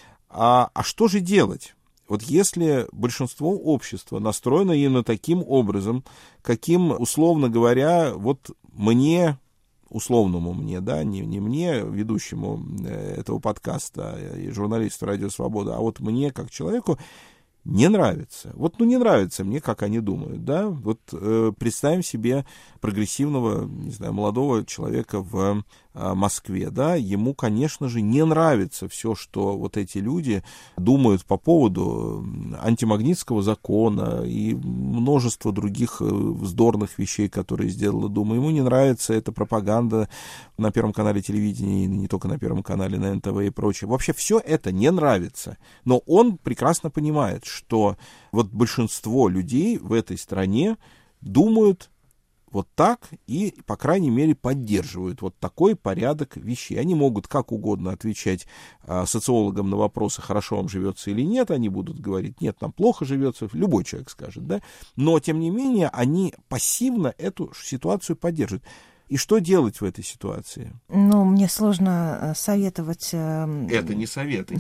А что же делать? Вот если большинство общества настроено именно таким образом, каким, условно говоря, вот мне, условному мне, да, не мне, ведущему этого подкаста и журналисту «Радио Свобода», а вот мне, как человеку, не нравится. Вот, не нравится мне, как они думают, да. Вот представим себе прогрессивного, не знаю, молодого человека в Москве, да. Ему, конечно же, не нравится все, что вот эти люди думают по поводу антимагнитского закона и множества других вздорных вещей, которые сделала Дума. Ему не нравится эта пропаганда на Первом канале телевидения, и не только на Первом канале, на НТВ и прочее. Вообще все это не нравится. Но он прекрасно понимает, что вот большинство людей в этой стране думают вот так и, по крайней мере, поддерживают вот такой порядок вещей. Они могут как угодно отвечать социологам на вопросы, хорошо вам живется или нет. Они будут говорить: нет, нам плохо живется. Любой человек скажет, да. Но, тем не менее, они пассивно эту ситуацию поддерживают. И что делать в этой ситуации? Мне сложно советовать. Это не советы.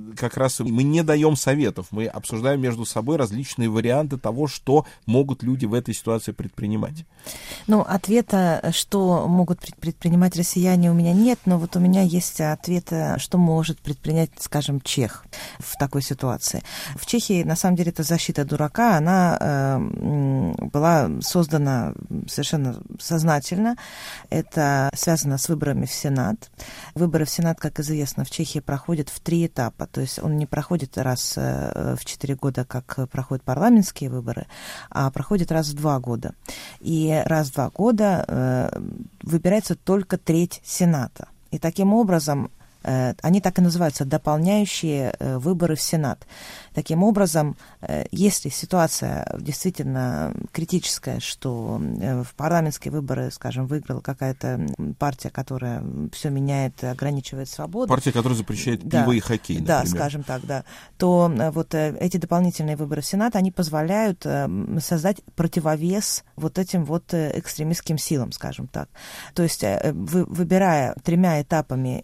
Мы не даем советов. Мы обсуждаем между собой различные варианты того, что могут люди в этой ситуации предпринимать. Ответа, что могут предпринимать россияне, у меня нет, но вот у меня есть ответ, что может предпринять, скажем, чех в такой ситуации. В Чехии, на самом деле, эта защита дурака, она была создана совершенно сознательно. Это связано с выборами в Сенат. Выборы в Сенат, как известно, в Чехии проходят в 3 этапа. То есть он не проходит раз в 4 года, как проходят парламентские выборы, а проходит раз в 2 года. И раз в 2 года выбирается только треть Сената. И таким образом они так и называются — дополняющие выборы в Сенат. Таким образом, если ситуация действительно критическая, что в парламентские выборы, скажем, выиграла какая-то партия, которая все меняет, ограничивает свободу. Партия, которая запрещает пиво и хоккей, например. Да, скажем так, да. То вот эти дополнительные выборы в Сенат, они позволяют создать противовес вот этим вот экстремистским силам, скажем так. То есть, выбирая 3 этапами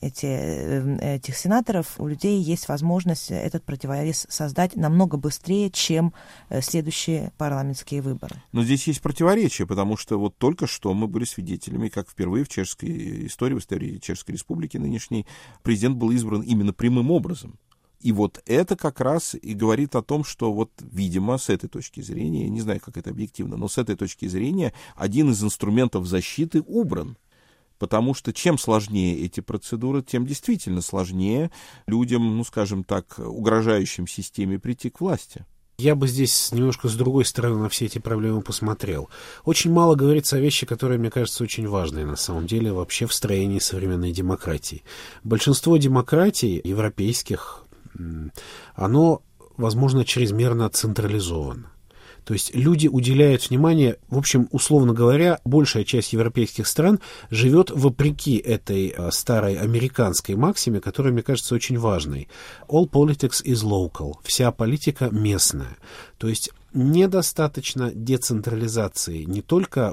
этих сенаторов, у людей есть возможность этот противовес создать намного быстрее, чем следующие парламентские выборы. Но здесь есть противоречие, потому что вот только что мы были свидетелями, как впервые в чешской истории, в истории Чешской Республики нынешней, президент был избран именно прямым образом. И вот это как раз и говорит о том, что вот, видимо, с этой точки зрения, я не знаю, как это объективно, но с этой точки зрения один из инструментов защиты убран. Потому что чем сложнее эти процедуры, тем действительно сложнее людям, ну, скажем так, угрожающим системе прийти к власти. Я бы здесь немножко с другой стороны на все эти проблемы посмотрел. Очень мало говорится о вещи, которые, мне кажется, очень важные на самом деле вообще в строении современной демократии. Большинство демократий европейских, оно, возможно, чрезмерно централизовано. То есть люди уделяют внимание, в общем, условно говоря, большая часть европейских стран живет вопреки этой старой американской максиме, которая, мне кажется, очень важной. All politics is local. Вся политика местная. То есть недостаточно децентрализации не только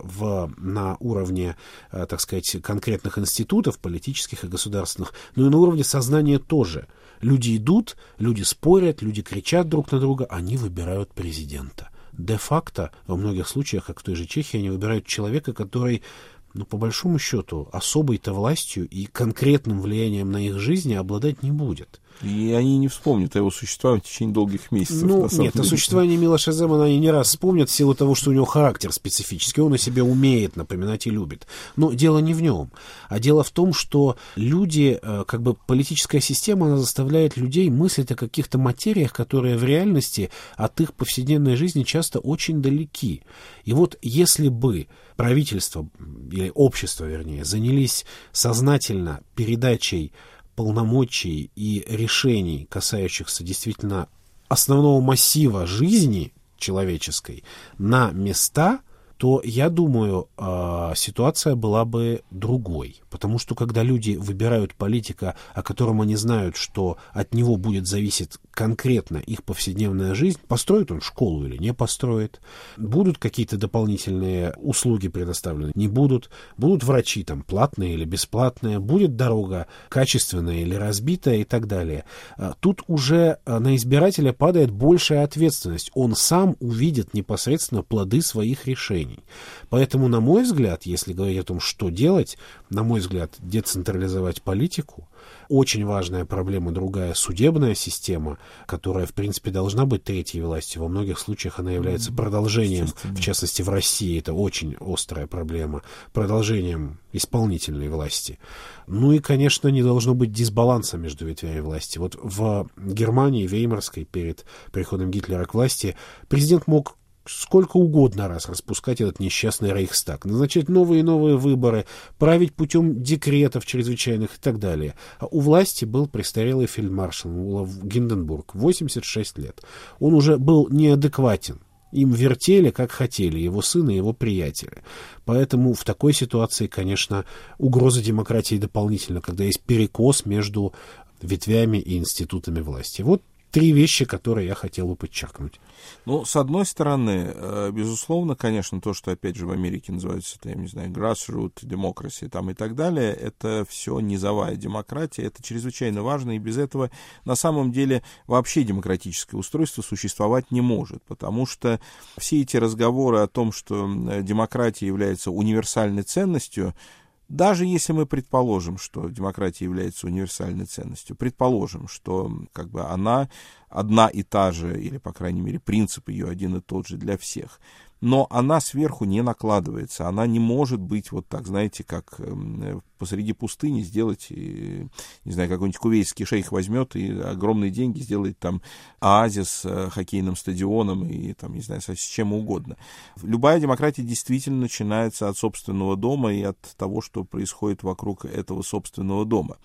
на уровне, так сказать, конкретных институтов политических и государственных, но и на уровне сознания тоже. Люди идут, люди спорят, люди кричат друг на друга, они выбирают президента. Де-факто, во многих случаях, как в той же Чехии, они выбирают человека, который, ну, по большому счету, особой-то властью и конкретным влиянием на их жизни обладать не будет. И они не вспомнят о его существовании в течение долгих месяцев. Ну, нет, о существовании Милоша Земана они не раз вспомнят в силу того, что у него характер специфический, он о себе умеет напоминать и любит. Но дело не в нем, а дело в том, что люди, как бы политическая система, она заставляет людей мыслить о каких-то материях, которые в реальности от их повседневной жизни часто очень далеки. И вот если бы правительство, или общество, вернее, занялись сознательно передачей полномочий и решений, касающихся действительно основного массива жизни человеческой, на места, то, я думаю, ситуация была бы другой. Потому что, когда люди выбирают политика, о котором они знают, что от него будет зависеть конкретно их повседневная жизнь, построит он школу или не построит, будут какие-то дополнительные услуги предоставлены, не будут, будут врачи там платные или бесплатные, будет дорога качественная или разбитая и так далее. Тут уже на избирателя падает большая ответственность. Он сам увидит непосредственно плоды своих решений. Поэтому, на мой взгляд, если говорить о том, что делать, на мой взгляд, децентрализовать политику. Очень важная проблема, другая, судебная система, которая, в принципе, должна быть третьей властью. Во многих случаях она является продолжением, в частности, в России это очень острая проблема, продолжением исполнительной власти. Ну и, конечно, не должно быть дисбаланса между ветвями власти. Вот в Германии, Веймарской, перед приходом Гитлера к власти, президент мог сколько угодно раз распускать этот несчастный Рейхстаг, назначать новые и новые выборы, править путем декретов чрезвычайных и так далее. А у власти был престарелый фельдмаршал Гинденбург, 86 лет. Он уже был неадекватен. Им вертели, как хотели, его сын и его приятели. Поэтому в такой ситуации, конечно, угроза демократии дополнительно, когда есть перекос между ветвями и институтами власти. Вот три вещи, которые я хотел бы подчеркнуть. Ну, с одной стороны, безусловно, конечно, то, что, опять же, в Америке называется, я не знаю, grassroots democracy там и так далее, это все низовая демократия, это чрезвычайно важно, и без этого, на самом деле, вообще демократическое устройство существовать не может, потому что все эти разговоры о том, что демократия является универсальной ценностью, даже если мы предположим, что демократия является универсальной ценностью, предположим, что как бы она одна и та же, или, по крайней мере, принцип ее один и тот же для всех, но она сверху не накладывается, она не может быть вот так, знаете, как посреди пустыни сделать, не знаю, какой-нибудь кувейтский шейх возьмет и огромные деньги сделает там оазис с хоккейным стадионом и там, не знаю, с чем угодно. Любая демократия действительно начинается от собственного дома и от того, что происходит вокруг этого собственного дома.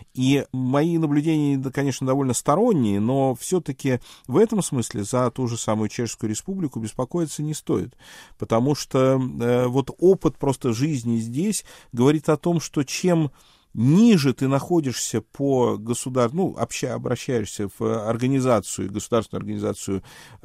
И мои наблюдения, да, конечно, довольно сторонние, но все-таки в этом смысле за ту же самую Чешскую Республику беспокоиться не стоит, потому что вот опыт просто жизни здесь говорит о том, что чем ниже ты находишься по обращаешься в организацию, государственную организацию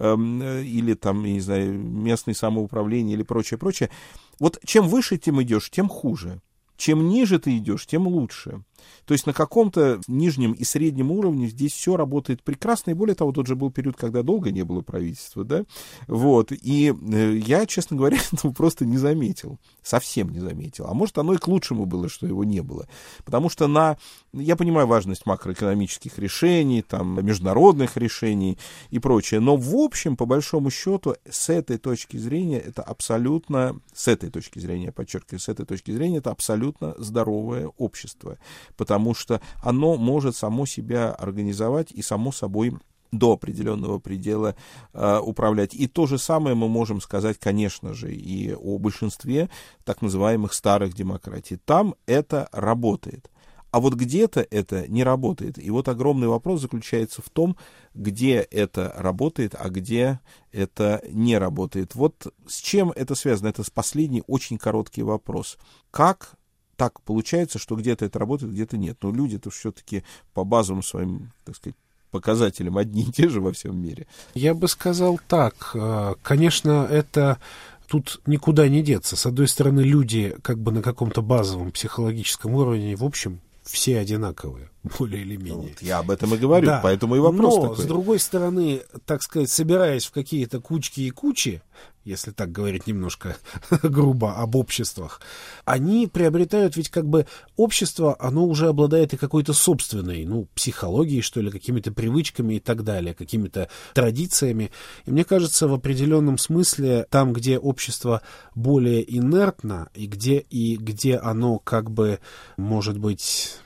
или там, я не знаю, местное самоуправление или прочее, вот чем выше ты идешь, тем хуже. Чем ниже ты идешь, тем лучше. То есть на каком-то нижнем и среднем уровне здесь все работает прекрасно, и более того, тот же был период, когда долго не было правительства, да, вот, и я, честно говоря, этого просто не заметил, совсем не заметил, а может, оно и к лучшему было, что его не было, потому что я понимаю важность макроэкономических решений, там, международных решений и прочее, но в общем, по большому счету, с этой точки зрения, это абсолютно, подчеркиваю, с этой точки зрения, это абсолютно здоровое общество, потому что оно может само себя организовать и само собой до определенного предела управлять. И то же самое мы можем сказать, конечно же, и о большинстве так называемых старых демократий. Там это работает. А вот где-то это не работает. И вот огромный вопрос заключается в том, где это работает, а где это не работает. Вот с чем это связано? Это последний очень короткий вопрос. Как так получается, что где-то это работает, где-то нет? Но люди-то все-таки по базовым своим, так сказать, показателям одни и те же во всем мире. Я бы сказал так. Конечно, это тут никуда не деться. С одной стороны, люди как бы на каком-то базовом психологическом уровне, в общем, все одинаковые, более или менее. Вот я об этом и говорю, да. Поэтому и вопрос такой. Но, с другой стороны, так сказать, собираясь в какие-то кучки и кучи, если так говорить немножко грубо об обществах, они приобретают, ведь как бы общество, оно уже обладает и какой-то собственной, психологией, что ли, какими-то привычками и так далее, какими-то традициями. И мне кажется, в определенном смысле, там, где общество более инертно, и где оно как бы, может быть,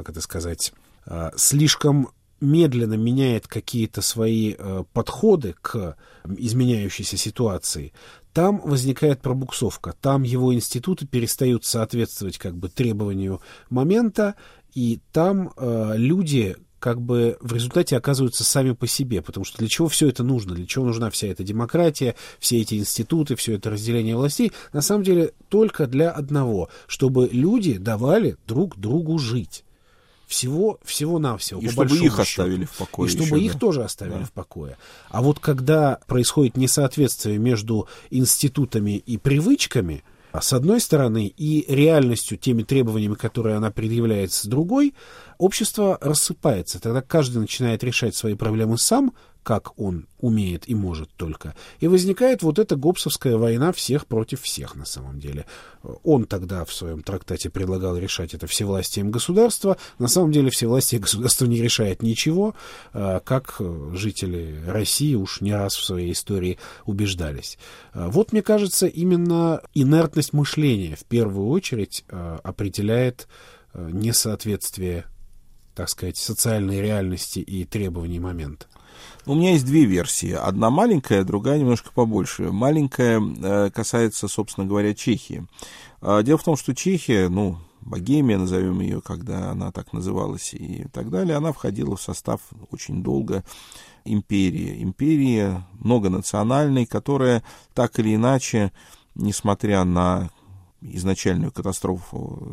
слишком медленно меняет какие-то свои подходы к изменяющейся ситуации, там возникает пробуксовка, там его институты перестают соответствовать как бы требованию момента, и там люди как бы в результате оказываются сами по себе, потому что для чего все это нужно, для чего нужна вся эта демократия, все эти институты, все это разделение властей, на самом деле только для одного, чтобы люди давали друг другу жить. Всего-навсего. И чтобы их оставили в покое. И чтобы их тоже оставили в покое. А вот когда происходит несоответствие между институтами и привычками, с одной стороны, и реальностью, теми требованиями, которые она предъявляет, с другой, общество рассыпается. Тогда каждый начинает решать свои проблемы сам, как он умеет и может только. И возникает вот эта гоббсовская война всех против всех на самом деле. Он тогда в своем трактате предлагал решать это всевластием государства. На самом деле всевластие государства не решает ничего, как жители России уж не раз в своей истории убеждались. Вот, мне кажется, именно инертность мышления в первую очередь определяет несоответствие, так сказать, социальной реальности и требований момента. У меня есть две версии. Одна маленькая, другая немножко побольше. Маленькая касается, собственно говоря, Чехии. Дело в том, что Чехия, Богемия, назовем ее, когда она так называлась и так далее, она входила в состав очень долго империи. Империи многонациональной, которая так или иначе, несмотря на изначальную катастрофу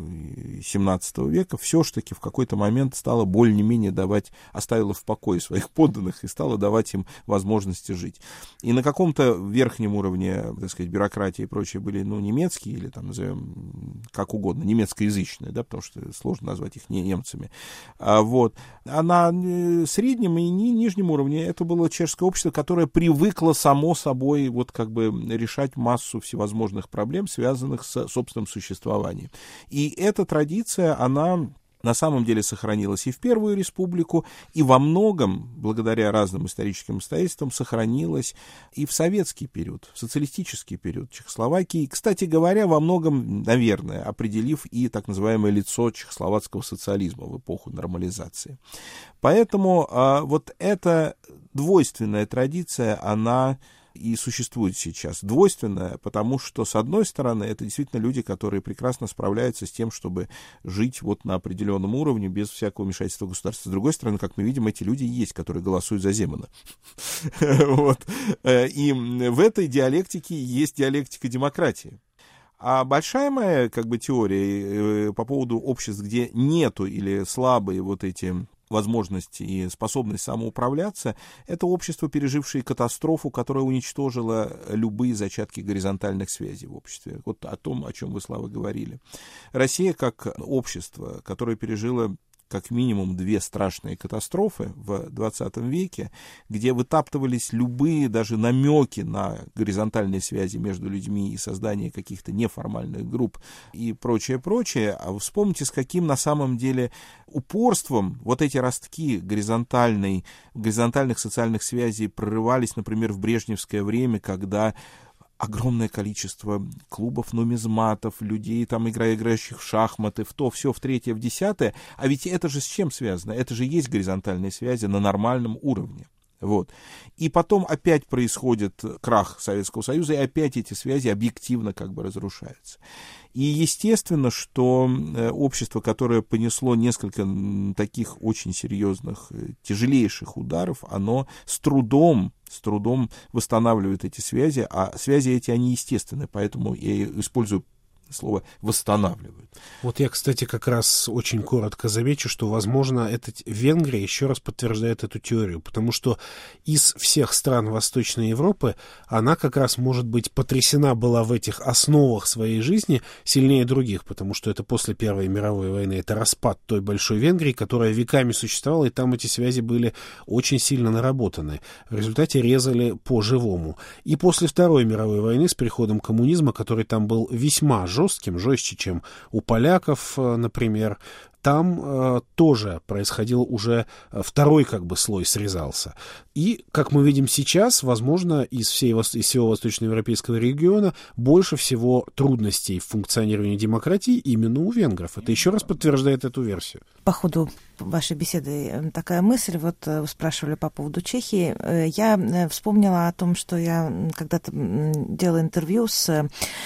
XVII века, все-таки в какой-то момент стала более-менее оставила в покое своих подданных и стала давать им возможности жить. И на каком-то верхнем уровне, так сказать, бюрократии и прочее были, немецкие, или там назовем как угодно, немецкоязычные, да, потому что сложно назвать их немцами. Вот. А на среднем и нижнем уровне это было чешское общество, которое привыкло само собой решать массу всевозможных проблем, связанных с собственным существованием. И эта традиция, она на самом деле сохранилась и в Первую Республику, и во многом, благодаря разным историческим обстоятельствам, сохранилась и в советский период, в социалистический период Чехословакии. Кстати говоря, во многом, наверное, определив и так называемое лицо чехословацкого социализма в эпоху нормализации. Поэтому вот эта двойственная традиция, она и существует сейчас. Двойственная, потому что, с одной стороны, это действительно люди, которые прекрасно справляются с тем, чтобы жить на определенном уровне, без всякого вмешательства государства. С другой стороны, как мы видим, эти люди есть, которые голосуют за Земана. И в этой диалектике есть диалектика демократии. А большая моя теория по поводу обществ, где нету или слабые эти возможность и способность самоуправляться, это общество, пережившее катастрофу, которая уничтожила любые зачатки горизонтальных связей в обществе. Вот о том, о чем вы, Слава, говорили. Россия, как общество, которое пережило как минимум 2 страшные катастрофы в 20 веке, где вытаптывались любые даже намеки на горизонтальные связи между людьми и создание каких-то неформальных групп и прочее. А вспомните, с каким на самом деле упорством вот эти ростки горизонтальных социальных связей прорывались, например, в брежневское время, когда огромное количество клубов нумизматов, людей, там, играющих в шахматы, в то, все, в третье, в десятое. А ведь это же с чем связано? Это же есть горизонтальные связи на нормальном уровне. Вот. И потом опять происходит крах Советского Союза, и опять эти связи объективно как бы разрушаются. И естественно, что общество, которое понесло несколько таких очень серьезных, тяжелейших ударов, оно с трудом восстанавливает эти связи, а связи эти, они естественны, поэтому я использую слово «восстанавливают». Вот я, кстати, как раз очень коротко замечу, что, возможно, Венгрия еще раз подтверждает эту теорию, потому что из всех стран Восточной Европы она как раз, может быть, потрясена была в этих основах своей жизни сильнее других, потому что это после Первой мировой войны, это распад той большой Венгрии, которая веками существовала, и там эти связи были очень сильно наработаны. В результате резали по-живому. И после Второй мировой войны с приходом коммунизма, который там был весьма жестче, чем у поляков, например, там тоже происходил уже второй как бы слой срезался. И, как мы видим сейчас, возможно, из всего восточноевропейского региона больше всего трудностей в функционировании демократии именно у венгров. Это еще раз подтверждает эту версию. По ходу вашей беседы такая мысль, вот вы спрашивали по поводу Чехии. Я вспомнила о том, что я когда-то делала интервью с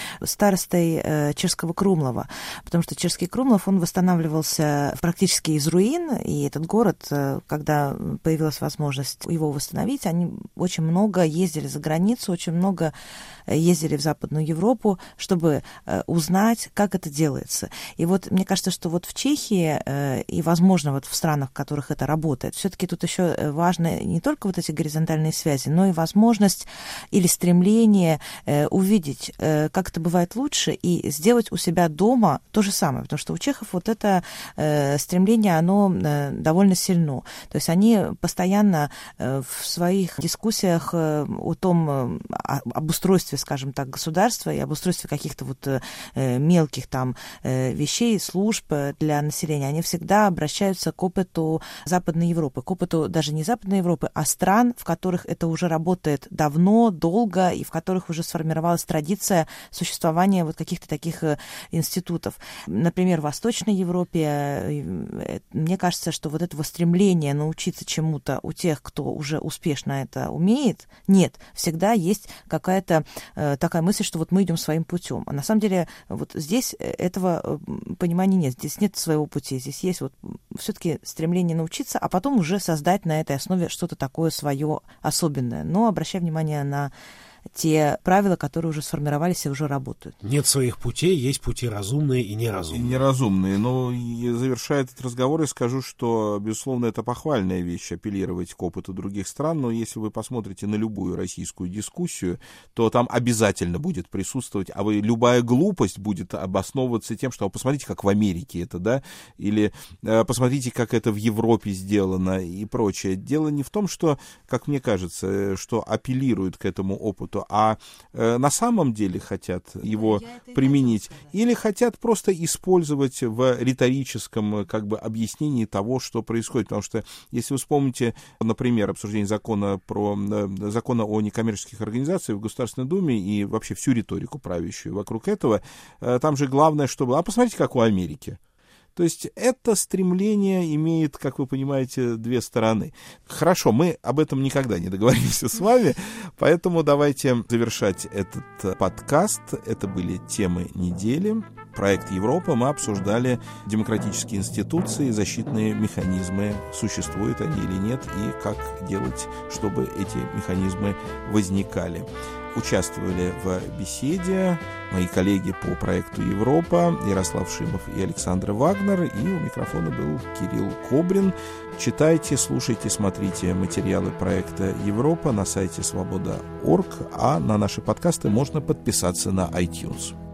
старостой чешского Крумлова, потому что чешский Крумлов, он восстанавливался практически из руин, и этот город, когда появилась возможность его восстановить, они очень много ездили за границу, очень много ездили в Западную Европу, чтобы узнать, как это делается. И вот мне кажется, что вот в Чехии и, возможно, вот в странах, в которых это работает, все-таки тут еще важно не только вот эти горизонтальные связи, но и возможность или стремление увидеть, как это бывает лучше, и сделать у себя дома то же самое, потому что у чехов вот это стремление, оно довольно сильно. То есть они постоянно в своих дискуссиях о том, об устройстве, скажем так, государства и об устройстве каких-то вот мелких там вещей, служб для населения, они всегда обращаются к опыту Западной Европы, к опыту даже не Западной Европы, а стран, в которых это уже работает давно, долго, и в которых уже сформировалась традиция существования вот каких-то таких институтов. Например, в Восточной Европе, мне кажется, что вот этого стремления научиться чему-то у тех, кто уже успешно это умеет, нет. Всегда есть какая-то такая мысль, что вот мы идем своим путем. А на самом деле вот здесь этого понимания нет. Здесь нет своего пути. Здесь есть вот все-таки стремление научиться, а потом уже создать на этой основе что-то такое свое особенное. Но обращая внимание на те правила, которые уже сформировались и уже работают. Нет своих путей, есть пути разумные и неразумные. Неразумные. Но завершая этот разговор, я скажу, что, безусловно, это похвальная вещь апеллировать к опыту других стран, но если вы посмотрите на любую российскую дискуссию, то там обязательно будет присутствовать, любая глупость будет обосновываться тем, что посмотрите, как в Америке это, да, или посмотрите, как это в Европе сделано и прочее. Дело не в том, что, как мне кажется, что апеллируют к этому опыту, а на самом деле хотят его применить, или хотят просто использовать в риторическом как бы объяснении того, что происходит. Потому что, если вы вспомните, например, обсуждение закона о некоммерческих организациях в Государственной Думе и вообще всю риторику правящую вокруг этого, там же главное, что было. А посмотрите, как у Америки. То есть это стремление имеет, как вы понимаете, 2 стороны. Хорошо, мы об этом никогда не договоримся с вами, поэтому давайте завершать этот подкаст. Это были темы недели. Проект Европа. Мы обсуждали демократические институции, защитные механизмы, существуют они или нет, и как делать, чтобы эти механизмы возникали. Участвовали в беседе мои коллеги по проекту «Европа» Ярослав Шимов и Александр Вагнер, и у микрофона был Кирилл Кобрин. Читайте, слушайте, смотрите материалы проекта «Европа» на сайте свобода.орг, а на наши подкасты можно подписаться на iTunes.